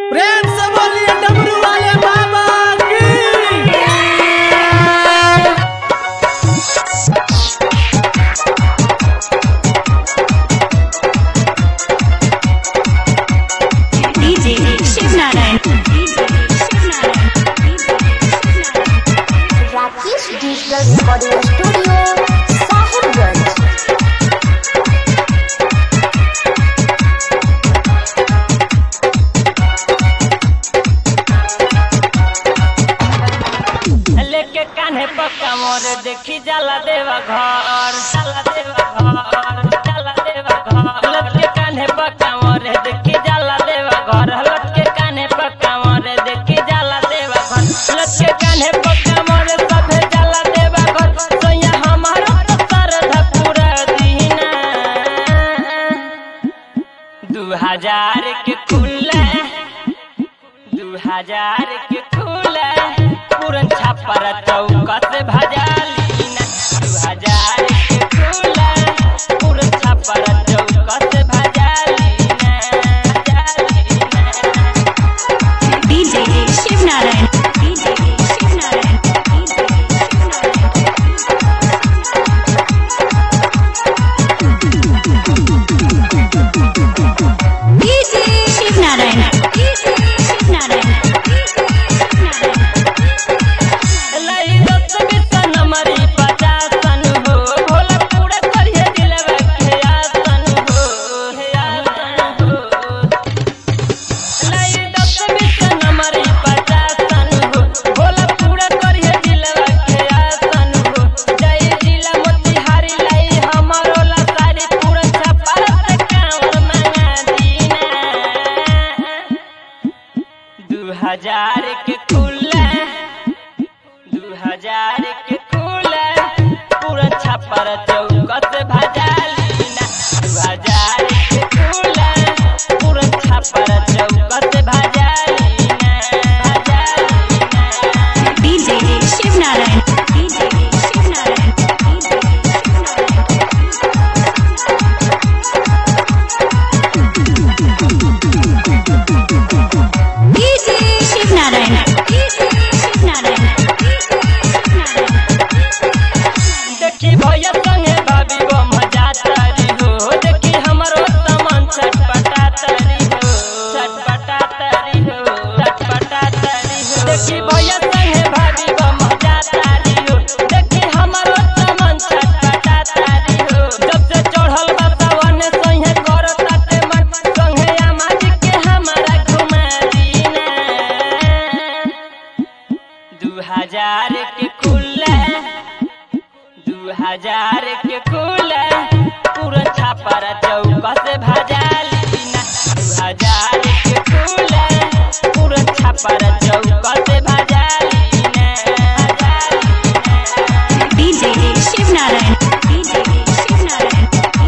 प्रेम से बोलिए डमरू वाले बाबा की। DJ Shiv Narayan Rakesh digital recording studio Sahibganj. लेके कान्हे पक्का मोर देखी जाला देवा घर, जाला देवा घर, जाला देवा घर। लटके कान्हे पक्का मोर देखी जाला देवा घर, लटके कान्हे पक्का मोर देखी जाला देवा घर, लटके कान्हे पक्का मोर सभे जाला देवा घर। सोया हमारा तो सरधा पूरा दीना 2000 के खुला, 2000 के खुला पूरन छापर चौका से भजालीना। 2000 के खुला पूरन छापर चौका से भजालीना, भजालीना। DJ Shiv Narayan DJ Shiv Narayan DJ Shiv Narayan DJ Shiv Narayan लई दस बीस नंबरी 50 हो, भोला पूरा करिए दिलवा के आसन हो, आसन हो। लई दस बीस नंबरी 50 हो, भोला पूरा करिए दिलवा के आसन हो। जय जिला मोतिहारी लई हमारो ला सारी पूरा छपार से कांवर मंगा दीना। 2000 के खुला, 2000 के खुला पूरा छापर चौका से भजालीना। 2000 के खुला पूरा छापर चौका से भजालीना, भजालीना। DJ Shiv Narayan DJ Shiv Narayan DJ Shiv Narayan DJ Shiv Narayan देखी भैया संगे भाभी वो मजा तारी हो, देखी हमरो सामान छटपटा तारी हो, छटपटा तारी हो, छटपटा तारी हो। देखी भैया संगे भाभी वो मजा तारी हो, देखी हमरो सामान छटपटा तारी हो। जब से चढ़ल बा सावन संगे करताते मन, संगे आमाज के हमारा घुमा दीना। 2000 के खुला, 2000 के खुला पूरा छापर चौका से भजालीना। 2000 के खुला पूरा छापर चौका से भजालीना, भजालीना। DJ Shiv Narayan DJ Shiv Narayan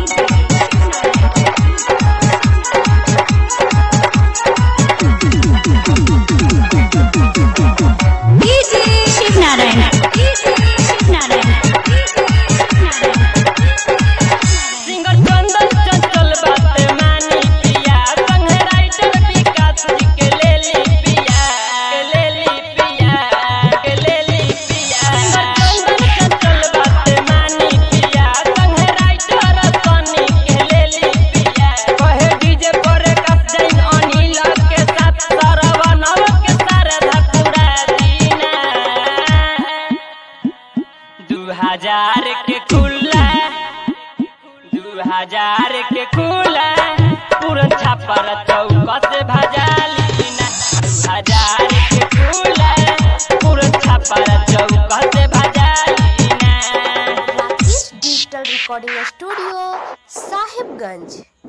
DJ Shiv Narayan DJ Shiv Narayan singer Chandan Chanchal बात मानी पिया, संगे राइटर विकास जी के ले ली पिया, के ले ली पिया, के ले ली पिया। सिंगर चंदन चंचल बात मानी पिया, संगे राइटर सनी के ले ली पिया। कहे डीजे पर कस जाइन अनिल के साथ सरवनव के सरधा पूरा दीना। 2000 के खुला, 2000 के खुला पूरा छापर चौका से भजालीना। 2000 के खुला पूरा छापर चौका से भजालीना। Rakesh digital recording studio Sahibganj.